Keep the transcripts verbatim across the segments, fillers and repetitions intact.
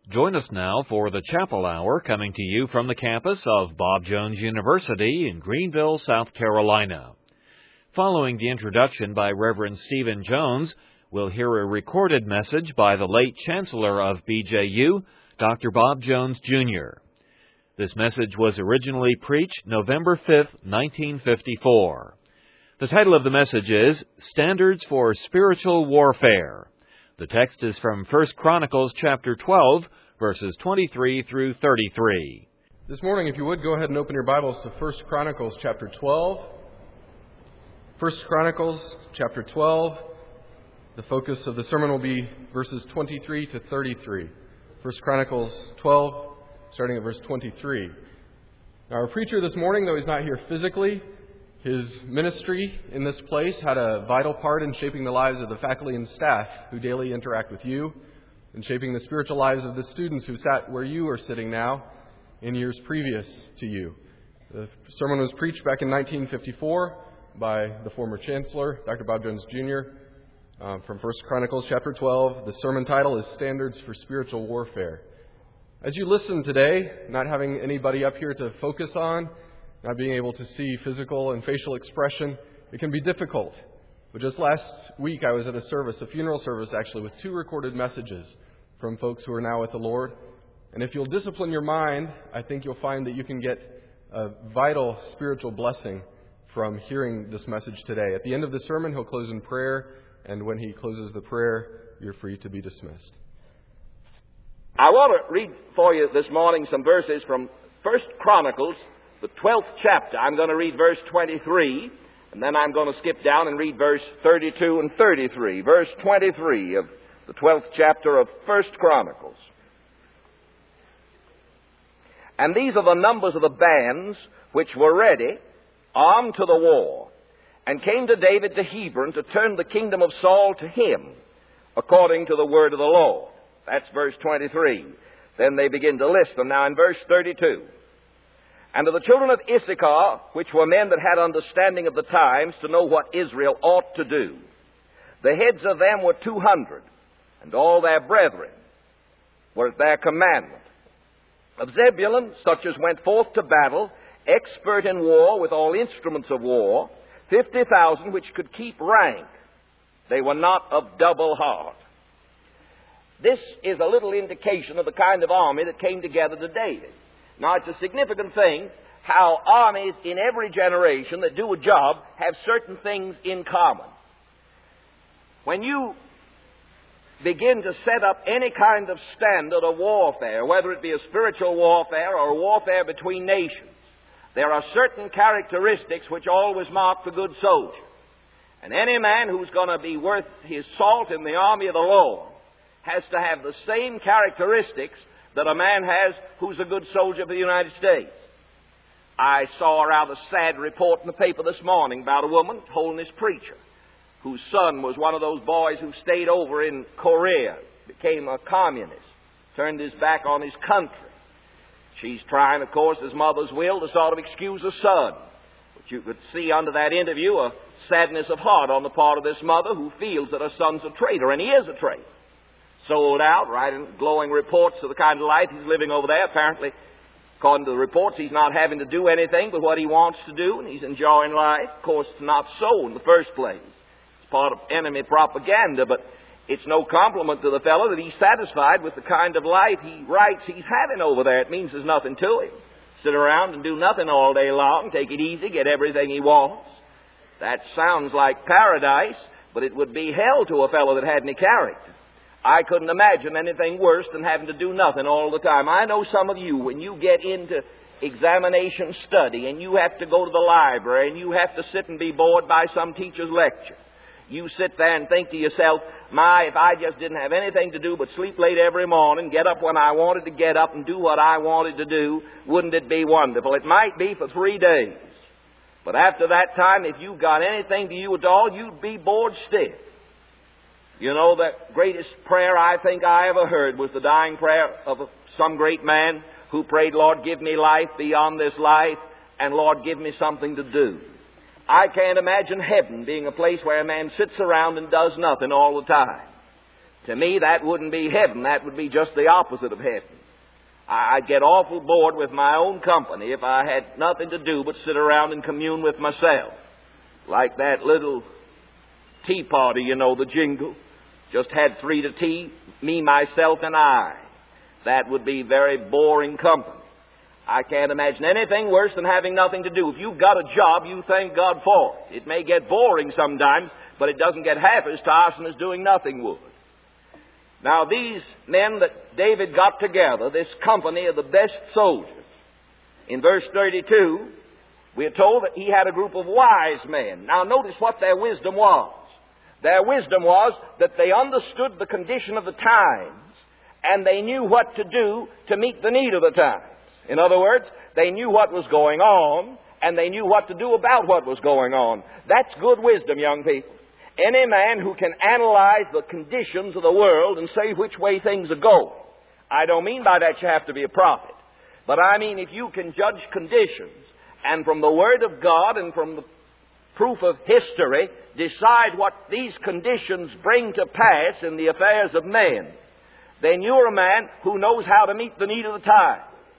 Join us now for the Chapel Hour, coming to you from the campus of Bob Jones University in Greenville, South Carolina. Following the introduction by Reverend Stephen Jones, we'll hear a recorded message by the late Chancellor of B J U, Doctor Bob Jones, Junior This message was originally preached November fifth, nineteen fifty-four. The title of the message is Standards for Spiritual Warfare. The text is from First Chronicles chapter twelve, verses twenty-three through thirty-three. This morning, if you would, go ahead and open your Bibles to First Chronicles chapter twelve. First Chronicles chapter twelve. The focus of the sermon will be verses twenty-three to thirty-three. First Chronicles twelve, starting at verse twenty-three. Now, our preacher this morning, though he's not here physically, his ministry in this place had a vital part in shaping the lives of the faculty and staff who daily interact with you, and shaping the spiritual lives of the students who sat where you are sitting now in years previous to you. The sermon was preached back in nineteen fifty-four by the former Chancellor, Doctor Bob Jones, Junior, uh, from First Chronicles chapter twelve. The sermon title is Standards for Spiritual Warfare. As you listen today, not having anybody up here to focus on, not being able to see physical and facial expression, it can be difficult. But just last week I was at a service, a funeral service actually, with two recorded messages from folks who are now with the Lord. And if you'll discipline your mind, I think you'll find that you can get a vital spiritual blessing from hearing this message today. At the end of the sermon, he'll close in prayer, and when he closes the prayer, you're free to be dismissed. I want to read for you this morning some verses from First Chronicles, the twelfth chapter. I'm going to read verse twenty-three, and then I'm going to skip down and read verse thirty-two and thirty-three. Verse twenty-three of the twelfth chapter of First Chronicles. And these are the numbers of the bands which were ready, armed to the war, and came to David to Hebron to turn the kingdom of Saul to him, according to the word of the Lord. That's verse twenty-three. Then they begin to list them. Now in verse thirty-two. And of the children of Issachar, which were men that had understanding of the times to know what Israel ought to do, the heads of them were two hundred, and all their brethren were at their commandment. Of Zebulun, such as went forth to battle, expert in war with all instruments of war, fifty thousand which could keep rank. They were not of double heart. This is a little indication of the kind of army that came together to David. Now, it's a significant thing how armies in every generation that do a job have certain things in common. When you begin to set up any kind of standard of warfare, whether it be a spiritual warfare or a warfare between nations, there are certain characteristics which always mark the good soldier. And any man who's going to be worth his salt in the army of the Lord has to have the same characteristics that a man has who's a good soldier for the United States. I saw a rather sad report in the paper this morning about a woman, holiness preacher, whose son was one of those boys who stayed over in Korea, became a communist, turned his back on his country. She's trying, of course, as mother's will, to sort of excuse her son. But you could see under that interview a sadness of heart on the part of this mother who feels that her son's a traitor, and he is a traitor. Sold out, writing glowing reports of the kind of life he's living over there. Apparently, according to the reports, he's not having to do anything but what he wants to do, and he's enjoying life. Of course, it's not so in the first place. It's part of enemy propaganda, but it's no compliment to the fellow that he's satisfied with the kind of life he writes he's having over there. It means there's nothing to him. Sit around and do nothing all day long, take it easy, get everything he wants. That sounds like paradise, but it would be hell to a fellow that had any character. I couldn't imagine anything worse than having to do nothing all the time. I know some of you, when you get into examination study and you have to go to the library and you have to sit and be bored by some teacher's lecture, you sit there and think to yourself, my, if I just didn't have anything to do but sleep late every morning, get up when I wanted to get up and do what I wanted to do, wouldn't it be wonderful? It might be for three days. But after that time, if you got anything to you at all, you'd be bored stiff. You know, the greatest prayer I think I ever heard was the dying prayer of some great man who prayed, Lord, give me life beyond this life, and Lord, give me something to do. I can't imagine heaven being a place where a man sits around and does nothing all the time. To me, that wouldn't be heaven. That would be just the opposite of heaven. I'd get awful bored with my own company if I had nothing to do but sit around and commune with myself. Like that little tea party, you know, the jingle. Just had three to tea, me, myself, and I. That would be very boring company. I can't imagine anything worse than having nothing to do. If you've got a job, you thank God for it. It may get boring sometimes, but it doesn't get half as tiresome as doing nothing would. Now, these men that David got together, this company of the best soldiers, in verse thirty-two, we are told that he had a group of wise men. Now, notice what their wisdom was. Their wisdom was that they understood the condition of the times, and they knew what to do to meet the need of the times. In other words, they knew what was going on, and they knew what to do about what was going on. That's good wisdom, young people. Any man who can analyze the conditions of the world and say which way things are going. I don't mean by that you have to be a prophet. But I mean if you can judge conditions and from the Word of God and from the proof of history decide what these conditions bring to pass in the affairs of men, then you're a man who knows how to meet the need of the time.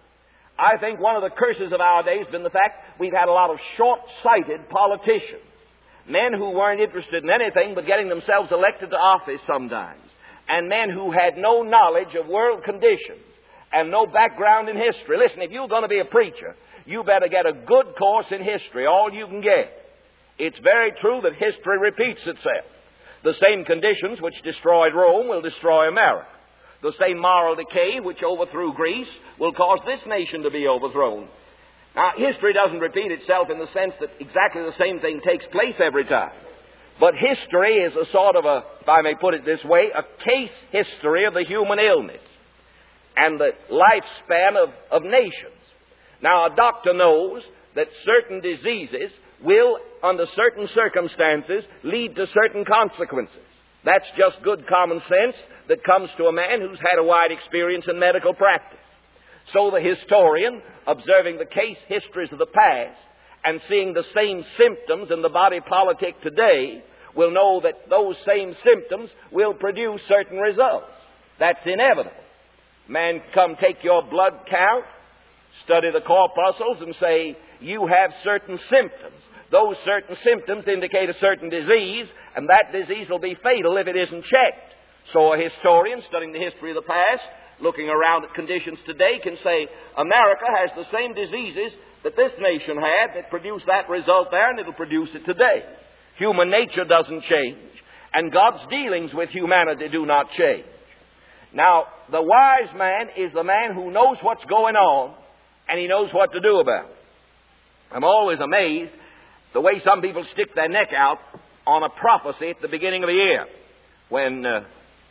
I think one of the curses of our day has been the fact we've had a lot of short-sighted politicians. Men who weren't interested in anything but getting themselves elected to office sometimes. And men who had no knowledge of world conditions and no background in history. Listen, if you're going to be a preacher, you better get a good course in history, all you can get. It's very true that history repeats itself. The same conditions which destroyed Rome will destroy America. The same moral decay which overthrew Greece will cause this nation to be overthrown. Now, history doesn't repeat itself in the sense that exactly the same thing takes place every time. But history is a sort of a, if I may put it this way, a case history of the human illness and the lifespan of, of nations. Now, a doctor knows that certain diseases will, under certain circumstances, lead to certain consequences. That's just good common sense that comes to a man who's had a wide experience in medical practice. So the historian, observing the case histories of the past and seeing the same symptoms in the body politic today, will know that those same symptoms will produce certain results. That's inevitable. Man, come take your blood count, study the corpuscles, and say, you have certain symptoms. Those certain symptoms indicate a certain disease, and that disease will be fatal if it isn't checked. So a historian, studying the history of the past, looking around at conditions today, can say, America has the same diseases that this nation had that produced that result there, and it'll produce it today. Human nature doesn't change, and God's dealings with humanity do not change. Now, the wise man is the man who knows what's going on, and he knows what to do about it. I'm always amazed the way some people stick their neck out on a prophecy at the beginning of the year. When uh,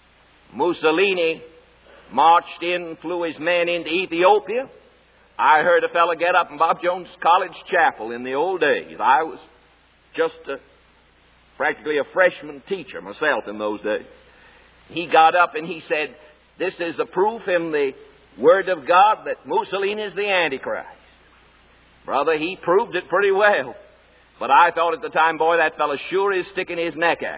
Mussolini marched in, flew his men into Ethiopia, I heard a fellow get up in Bob Jones College Chapel in the old days. I was just a, practically a freshman teacher myself in those days. He got up and he said, this is the proof in the Word of God that Mussolini is the Antichrist. Brother, he proved it pretty well. But I thought at the time, boy, that fellow sure is sticking his neck out.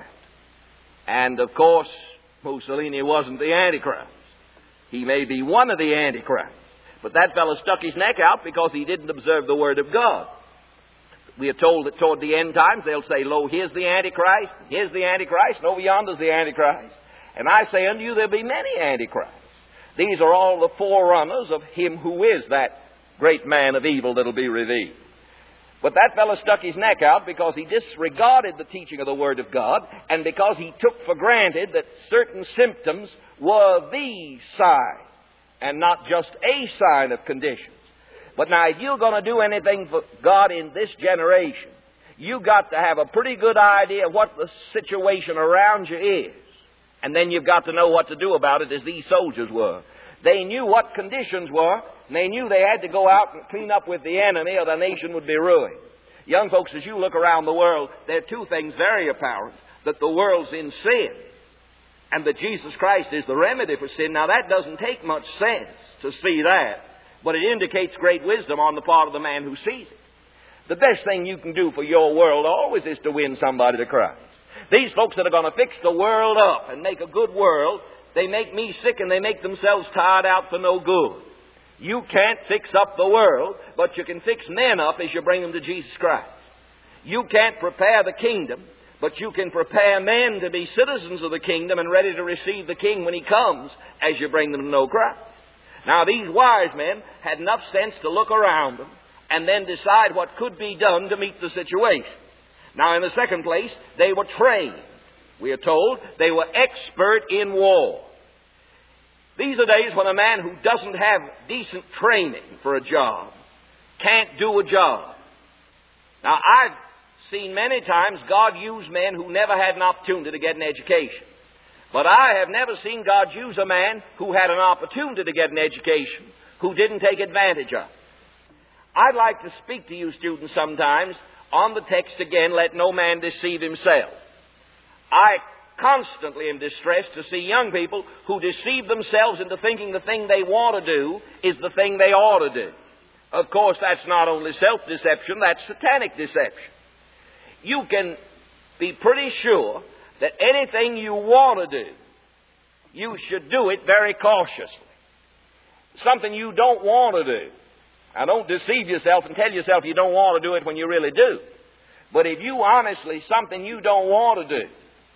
And, of course, Mussolini wasn't the Antichrist. He may be one of the Antichrists. But that fellow stuck his neck out because he didn't observe the Word of God. We are told that toward the end times they'll say, lo, here's the Antichrist, here's the Antichrist, and over yonder's the Antichrist. And I say unto you, there'll be many Antichrists. These are all the forerunners of him who is that great man of evil that'll be revealed. But that fellow stuck his neck out because he disregarded the teaching of the Word of God, and because he took for granted that certain symptoms were the sign and not just a sign of conditions. But now, if you're going to do anything for God in this generation, you've got to have a pretty good idea of what the situation around you is. And then you've got to know what to do about it, as these soldiers were. They knew what conditions were, and they knew they had to go out and clean up with the enemy or the nation would be ruined. Young folks, as you look around the world, there are two things very apparent: that the world's in sin, and that Jesus Christ is the remedy for sin. Now, that doesn't take much sense to see that, but it indicates great wisdom on the part of the man who sees it. The best thing you can do for your world always is to win somebody to Christ. These folks that are going to fix the world up and make a good world, they make me sick and they make themselves tired out for no good. You can't fix up the world, but you can fix men up as you bring them to Jesus Christ. You can't prepare the kingdom, but you can prepare men to be citizens of the kingdom and ready to receive the King when He comes as you bring them to know Christ. Now, these wise men had enough sense to look around them and then decide what could be done to meet the situation. Now, in the second place, they were trained. We are told they were expert in war. These are days when a man who doesn't have decent training for a job can't do a job. Now, I've seen many times God use men who never had an opportunity to get an education. But I have never seen God use a man who had an opportunity to get an education, who didn't take advantage of it. I'd like to speak to you students sometimes on the text again, let no man deceive himself. I constantly am distressed to see young people who deceive themselves into thinking the thing they want to do is the thing they ought to do. Of course, that's not only self-deception, that's satanic deception. You can be pretty sure that anything you want to do, you should do it very cautiously. Something you don't want to do. Now, don't deceive yourself and tell yourself you don't want to do it when you really do. But if you honestly, something you don't want to do,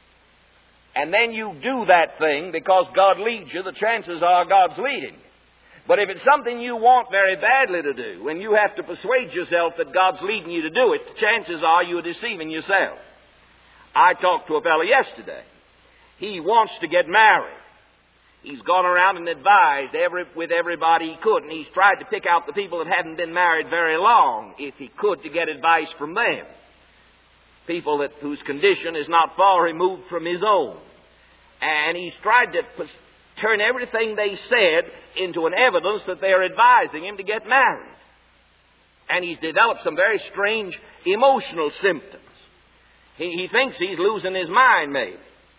and then you do that thing because God leads you, the chances are God's leading you. But if it's something you want very badly to do, and you have to persuade yourself that God's leading you to do it, the chances are you're deceiving yourself. I talked to a fellow yesterday. He wants to get married. He's gone around and advised every, with everybody he could, and he's tried to pick out the people that hadn't been married very long, if he could, to get advice from them. People that, whose condition is not far removed from his own. And he's tried to pers- turn everything they said into an evidence that they're advising him to get married. And he's developed some very strange emotional symptoms. He, he thinks he's losing his mind, maybe.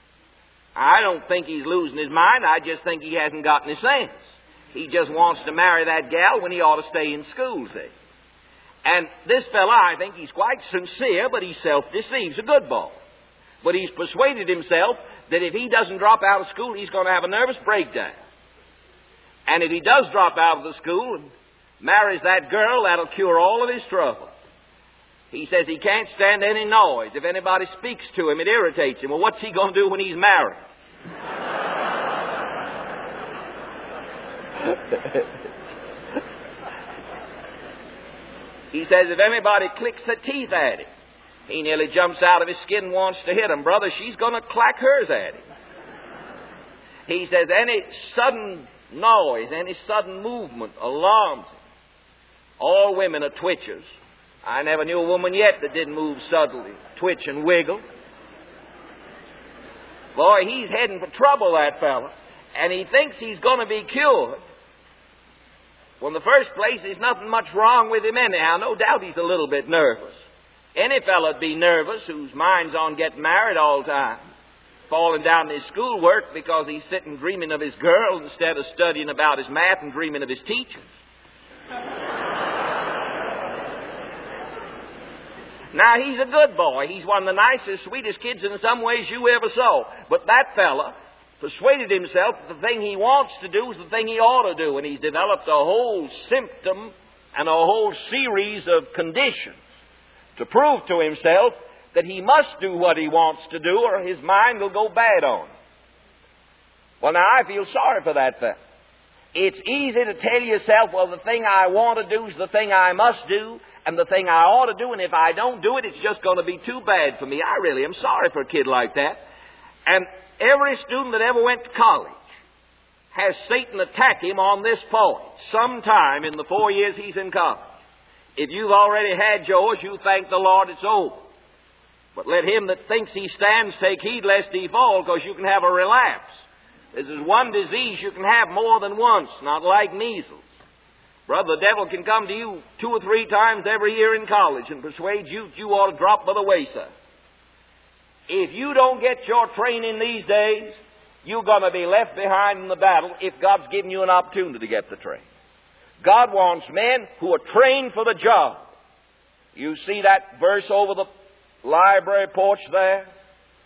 I don't think he's losing his mind. I just think he hasn't got any sense. He just wants to marry that gal when he ought to stay in school, see. And this fella, I think he's quite sincere, but he self-deceives, a good boy. But he's persuaded himself that if he doesn't drop out of school, he's going to have a nervous breakdown. And if he does drop out of the school and marries that girl, that'll cure all of his trouble. He says he can't stand any noise. If anybody speaks to him, it irritates him. Well, what's he going to do when he's married? He says if anybody clicks the teeth at him, he nearly jumps out of his skin and wants to hit him. Brother, she's going to clack hers at him. He says any sudden noise, any sudden movement alarms him. All women are twitchers. I never knew a woman yet that didn't move suddenly, twitch and wiggle. Boy, he's heading for trouble, that fella. And he thinks he's going to be cured. Well, in the first place, there's nothing much wrong with him anyhow. No doubt he's a little bit nervous. Any fella'd be nervous whose mind's on getting married all the time, falling down in his schoolwork because he's sitting dreaming of his girl instead of studying about his math and dreaming of his teachers. Now, he's a good boy. He's one of the nicest, sweetest kids in some ways you ever saw. But that fella persuaded himself that the thing he wants to do is the thing he ought to do. And he's developed a whole symptom and a whole series of conditions to prove to himself that he must do what he wants to do or his mind will go bad on him. Well, now, I feel sorry for that fella. It's easy to tell yourself, well, the thing I want to do is the thing I must do, and the thing I ought to do, and if I don't do it, it's just going to be too bad for me. I really am sorry for a kid like that. And every student that ever went to college has Satan attack him on this point sometime in the four years he's in college. If you've already had yours, you thank the Lord it's over. But let him that thinks he stands take heed lest he fall, because you can have a relapse. This is one disease you can have more than once, not like measles. Brother, the devil can come to you two or three times every year in college and persuade you that you ought to drop by the wayside. If you don't get your training these days, you're going to be left behind in the battle if God's given you an opportunity to get the training. God wants men who are trained for the job. You see that verse over the library porch there?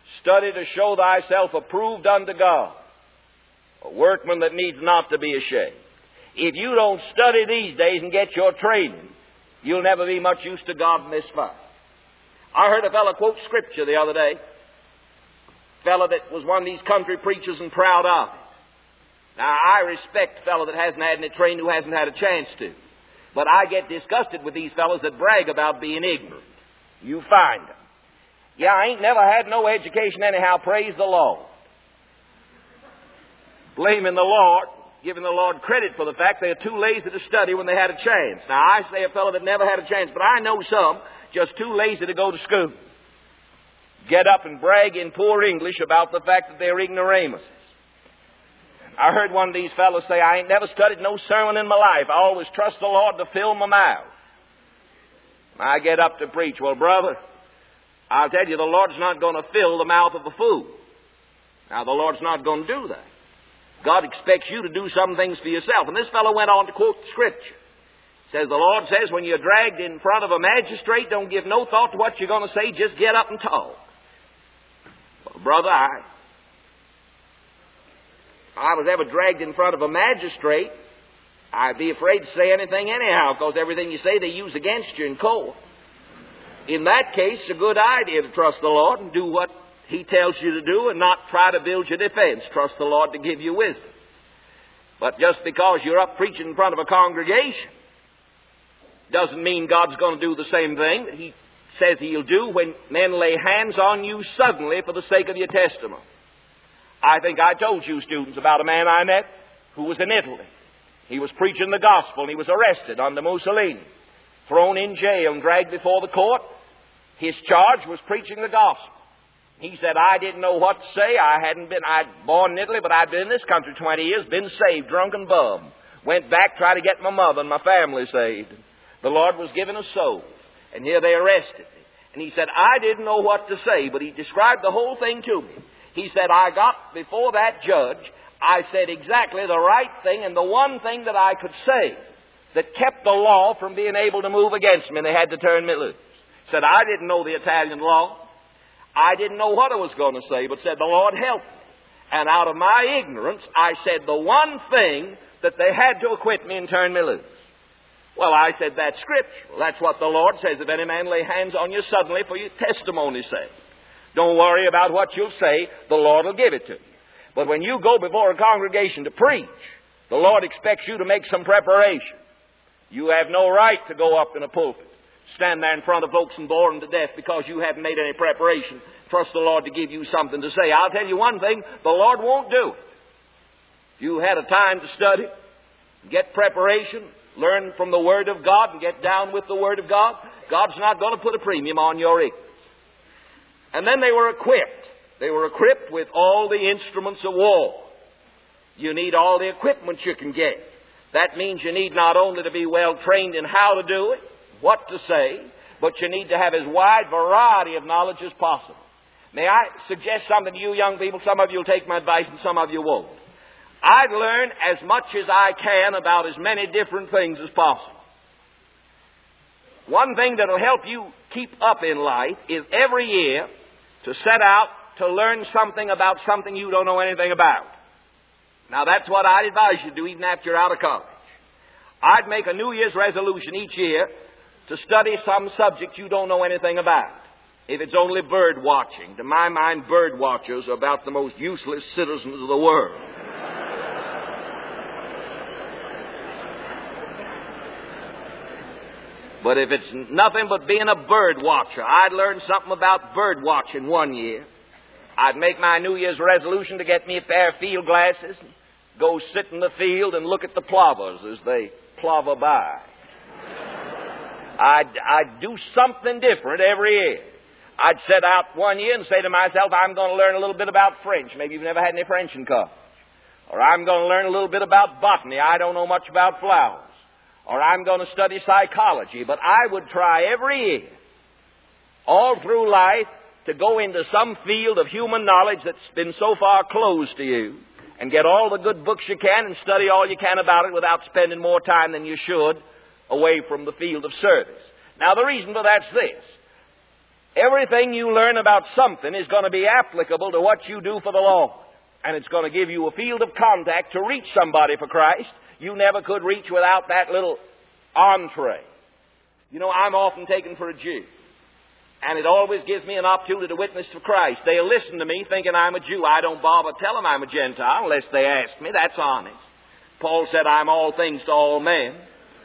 Study to show thyself approved unto God, a workman that needs not to be ashamed. If you don't study these days and get your training, you'll never be much use to God in this fight. I heard a fellow quote Scripture the other day. A fellow that was one of these country preachers and proud of it. Now, I respect a fellow that hasn't had any training, who hasn't had a chance to. But I get disgusted with these fellows that brag about being ignorant. You find them. Yeah, I ain't never had no education anyhow, praise the Lord. Blaming the Lord, giving the Lord credit for the fact they are too lazy to study when they had a chance. Now, I say a fellow that never had a chance, but I know some just too lazy to go to school. Get up and brag in poor English about the fact that they're ignoramuses. I heard one of these fellows say, I ain't never studied no sermon in my life. I always trust the Lord to fill my mouth. I get up to preach. Well, brother, I'll tell you, the Lord's not going to fill the mouth of a fool. Now, the Lord's not going to do that. God expects you to do some things for yourself. And this fellow went on to quote Scripture. Says, the Lord says, when you're dragged in front of a magistrate, don't give no thought to what you're going to say. Just get up and talk. Well, brother, I... I was ever dragged in front of a magistrate, I'd be afraid to say anything anyhow, because everything you say they use against you in court. In that case, it's a good idea to trust the Lord and do what He tells you to do and not try to build your defense. Trust the Lord to give you wisdom. But just because you're up preaching in front of a congregation doesn't mean God's going to do the same thing that He says He'll do when men lay hands on you suddenly for the sake of your testimony. I think I told you students about a man I met who was in Italy. He was preaching the gospel and he was arrested under Mussolini, thrown in jail and dragged before the court. His charge was preaching the gospel. He said, I didn't know what to say. I hadn't been, I'd born in Italy, but I'd been in this country twenty years, been saved, drunk and bum. Went back, tried to get my mother and my family saved. The Lord was giving us souls. And here they arrested me. And he said, I didn't know what to say, but he described the whole thing to me. He said, I got before that judge, I said exactly the right thing and the one thing that I could say that kept the law from being able to move against me, and they had to turn me loose. Said, I didn't know the Italian law. I didn't know what I was going to say, but said, the Lord helped me. And out of my ignorance, I said the one thing that they had to acquit me and turn me loose. Well, I said, that's Scripture. That's what the Lord says. If any man lay hands on you suddenly for your testimony's sake, don't worry about what you'll say. The Lord will give it to you. But when you go before a congregation to preach, the Lord expects you to make some preparation. You have no right to go up in a pulpit, stand there in front of folks and bore them to death because you haven't made any preparation. Trust the Lord to give you something to say. I'll tell you one thing, the Lord won't do it. If you had a time to study, get preparation, learn from the Word of God and get down with the Word of God, God's not going to put a premium on your ignorance. And then they were equipped. They were equipped with all the instruments of war. You need all the equipment you can get. That means you need not only to be well trained in how to do it, what to say, but you need to have as wide variety of knowledge as possible. May I suggest something to you young people? Some of you will take my advice and some of you won't. I'd learn as much as I can about as many different things as possible. One thing that will help you keep up in life is every year to set out to learn something about something you don't know anything about. Now, that's what I'd advise you to do even after you're out of college. I'd make a New Year's resolution each year to study some subject you don't know anything about. If it's only bird watching, to my mind, bird watchers are about the most useless citizens of the world. But if it's nothing but being a bird watcher, I'd learn something about bird watching one year. I'd make my New Year's resolution to get me a pair of field glasses, and go sit in the field and look at the plovers as they plover by. I'd, I'd do something different every year. I'd set out one year and say to myself, I'm going to learn a little bit about French. Maybe you've never had any French in college. Or I'm going to learn a little bit about botany. I don't know much about flowers. Or I'm going to study psychology. But I would try every year, all through life, to go into some field of human knowledge that's been so far closed to you and get all the good books you can and study all you can about it without spending more time than you should away from the field of service. Now, the reason for that's this. Everything you learn about something is going to be applicable to what you do for the Lord. And it's going to give you a field of contact to reach somebody for Christ you never could reach without that little entree. You know, I'm often taken for a Jew. And it always gives me an opportunity to witness for Christ. They'll listen to me thinking I'm a Jew. I don't bother tell them I'm a Gentile unless they ask me. That's honest. Paul said, I'm all things to all men.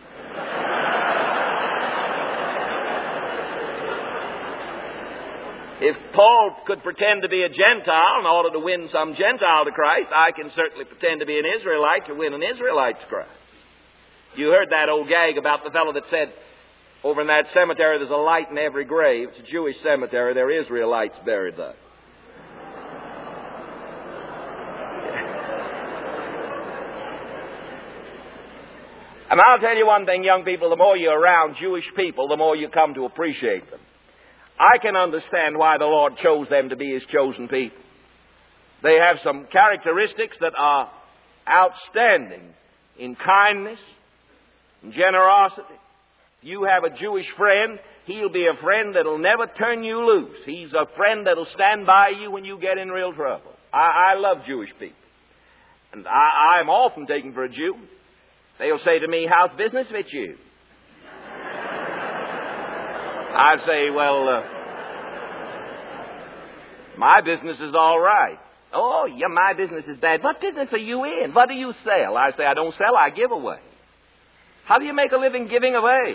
If Paul could pretend to be a Gentile in order to win some Gentile to Christ, I can certainly pretend to be an Israelite to win an Israelite to Christ. You heard that old gag about the fellow that said, over in that cemetery there's a light in every grave. It's a Jewish cemetery. There are Israelites buried there. And I'll tell you one thing, young people, the more you're around Jewish people, the more you come to appreciate them. I can understand why the Lord chose them to be His chosen people. They have some characteristics that are outstanding in kindness and generosity. If you have a Jewish friend, he'll be a friend that'll never turn you loose. He's a friend that'll stand by you when you get in real trouble. I, I love Jewish people. And I, I'm often taken for a Jew. They'll say to me, how's business with you? I'd say, well, uh, my business is all right. Oh, yeah, my business is bad. What business are you in? What do you sell? I say, I don't sell, I give away. How do you make a living giving away?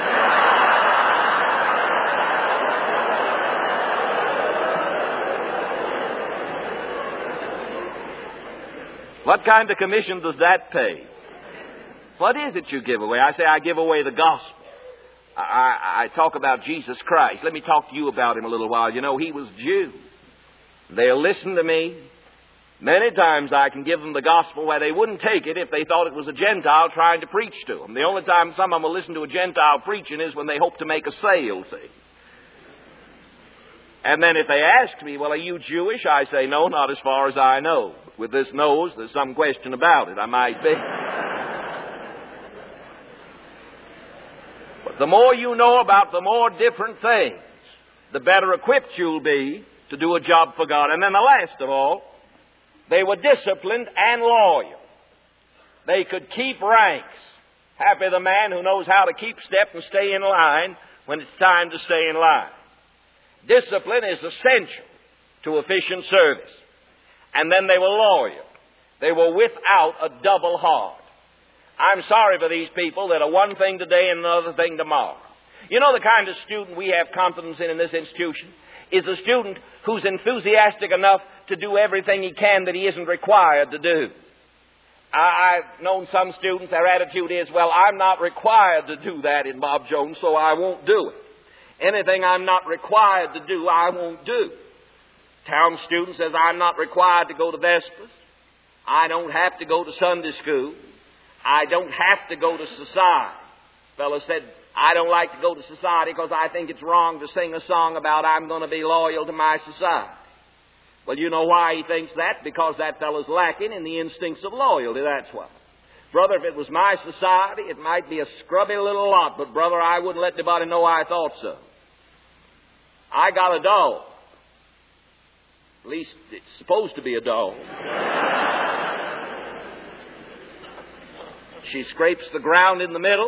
What kind of commission does that pay? What is it you give away? I say, I give away the gospel. I, I talk about Jesus Christ. Let me talk to you about Him a little while. You know, He was Jew. They'll listen to me. Many times I can give them the gospel where they wouldn't take it if they thought it was a Gentile trying to preach to them. The only time some of them will listen to a Gentile preaching is when they hope to make a sale, see. And then if they ask me, well, are you Jewish? I say, no, not as far as I know. With this nose, there's some question about it. I might be. But the more you know about the more different things, the better equipped you'll be to do a job for God. And then the last of all, they were disciplined and loyal. They could keep ranks. Happy the man who knows how to keep step and stay in line when it's time to stay in line. Discipline is essential to efficient service. And then they were loyal. They were without a double heart. I'm sorry for these people that are one thing today and another thing tomorrow. You know the kind of student we have confidence in in this institution is a student who's enthusiastic enough to do everything he can that he isn't required to do. I, I've known some students, their attitude is, well, I'm not required to do that in Bob Jones, so I won't do it. Anything I'm not required to do, I won't do. Town student says, I'm not required to go to Vespers. I don't have to go to Sunday school. I don't have to go to society. Fellow said, I don't like to go to society because I think it's wrong to sing a song about I'm going to be loyal to my society. Well, you know why he thinks that? Because that fellow's lacking in the instincts of loyalty, that's why. Brother, if it was my society, it might be a scrubby little lot, but brother, I wouldn't let anybody know I thought so. I got a dog. At least it's supposed to be a dog. She scrapes the ground in the middle.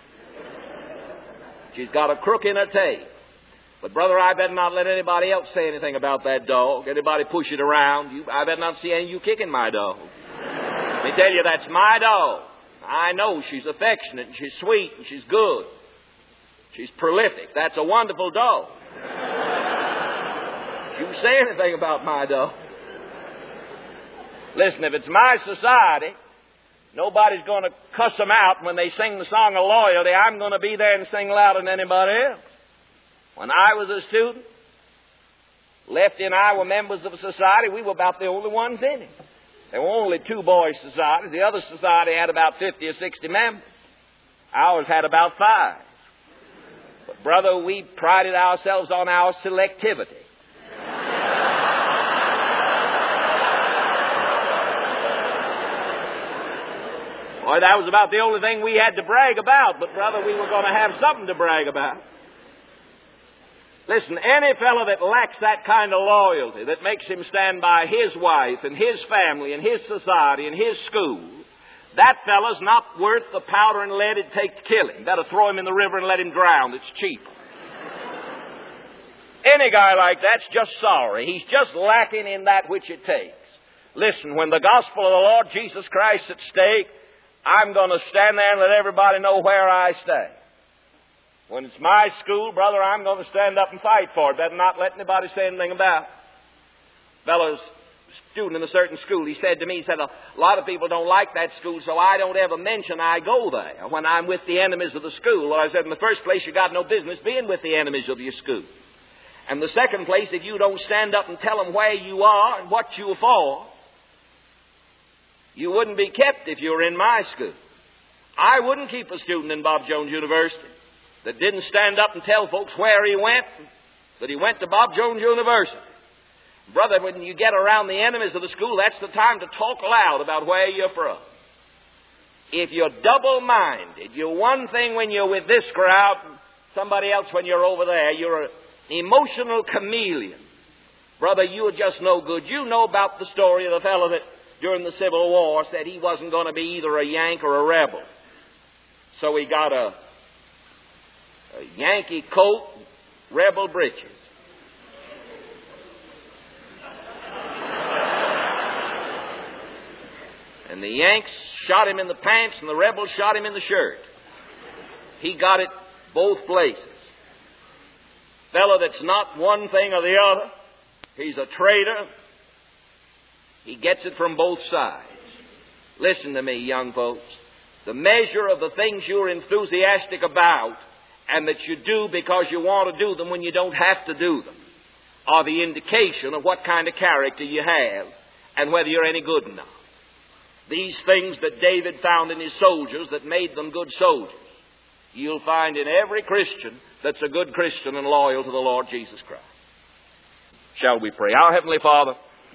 She's got a crook in her tail. But, brother, I better not let anybody else say anything about that dog. Anybody push it around. You, I better not see any of you kicking my dog. Let me tell you, that's my dog. I know she's affectionate and she's sweet and she's good. She's prolific. That's a wonderful dog. Don't you say anything about my dog. Listen, if it's my society, nobody's going to cuss them out when they sing the song of loyalty. I'm going to be there and sing louder than anybody else. When I was a student, Lefty and I were members of a society. We were about the only ones in it. There were only two boys' societies. The other society had about fifty or sixty members. Ours had about five. But, brother, we prided ourselves on our selectivity. Boy, that was about the only thing we had to brag about. But, brother, we were going to have something to brag about. Listen, any fellow that lacks that kind of loyalty, that makes him stand by his wife and his family and his society and his school, that fellow's not worth the powder and lead it takes to kill him. Better throw him in the river and let him drown. It's cheap. Any guy like that's just sorry. He's just lacking in that which it takes. Listen, when the gospel of the Lord Jesus Christ is at stake, I'm going to stand there and let everybody know where I stand. When it's my school, brother, I'm going to stand up and fight for it. Better not let anybody say anything about it. Fellow's student in a certain school, he said to me, he said, a lot of people don't like that school, so I don't ever mention I go there when I'm with the enemies of the school. Well, I said, in the first place, you got no business being with the enemies of your school. And the second place, if you don't stand up and tell them where you are and what you're for, you wouldn't be kept if you were in my school. I wouldn't keep a student in Bob Jones University that didn't stand up and tell folks where he went, that he went to Bob Jones University. Brother, when you get around the enemies of the school, that's the time to talk loud about where you're from. If you're double-minded, you're one thing when you're with this crowd, and somebody else when you're over there, you're an emotional chameleon. Brother, you're just no good. You know about the story of the fellow that during the Civil War said he wasn't going to be either a Yank or a rebel. So he got a, a Yankee coat, rebel breeches. And the Yanks shot him in the pants and the rebels shot him in the shirt. He got it both places. Fellow that's not one thing or the other, he's a traitor. He gets it from both sides. Listen to me, young folks. The measure of the things you're enthusiastic about and that you do because you want to do them when you don't have to do them are the indication of what kind of character you have and whether you're any good enough. These things that David found in his soldiers that made them good soldiers, you'll find in every Christian that's a good Christian and loyal to the Lord Jesus Christ. Shall we pray? Our Heavenly Father,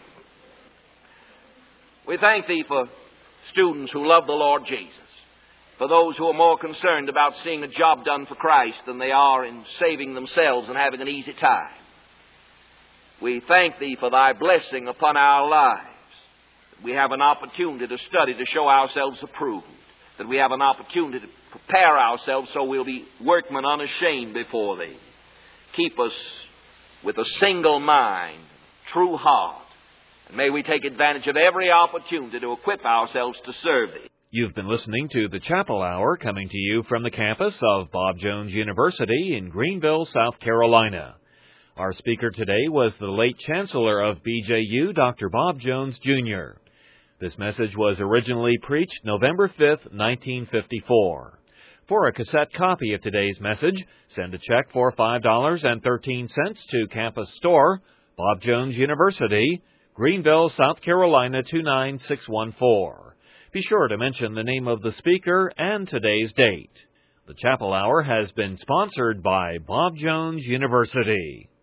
we thank Thee for students who love the Lord Jesus, for those who are more concerned about seeing a job done for Christ than they are in saving themselves and having an easy time. We thank Thee for Thy blessing upon our lives. We have an opportunity to study to show ourselves approved, that we have an opportunity to prepare ourselves so we'll be workmen unashamed before Thee. Keep us with a single mind, true heart, and may we take advantage of every opportunity to equip ourselves to serve Thee. You've been listening to the Chapel Hour coming to you from the campus of Bob Jones University in Greenville, South Carolina. Our speaker today was the late Chancellor of B J U, Doctor Bob Jones, Junior This message was originally preached November fifth, nineteen fifty-four. For a cassette copy of today's message, send a check for five dollars and thirteen cents to Campus Store, Bob Jones University, Greenville, South Carolina two nine six one four. Be sure to mention the name of the speaker and today's date. The Chapel Hour has been sponsored by Bob Jones University.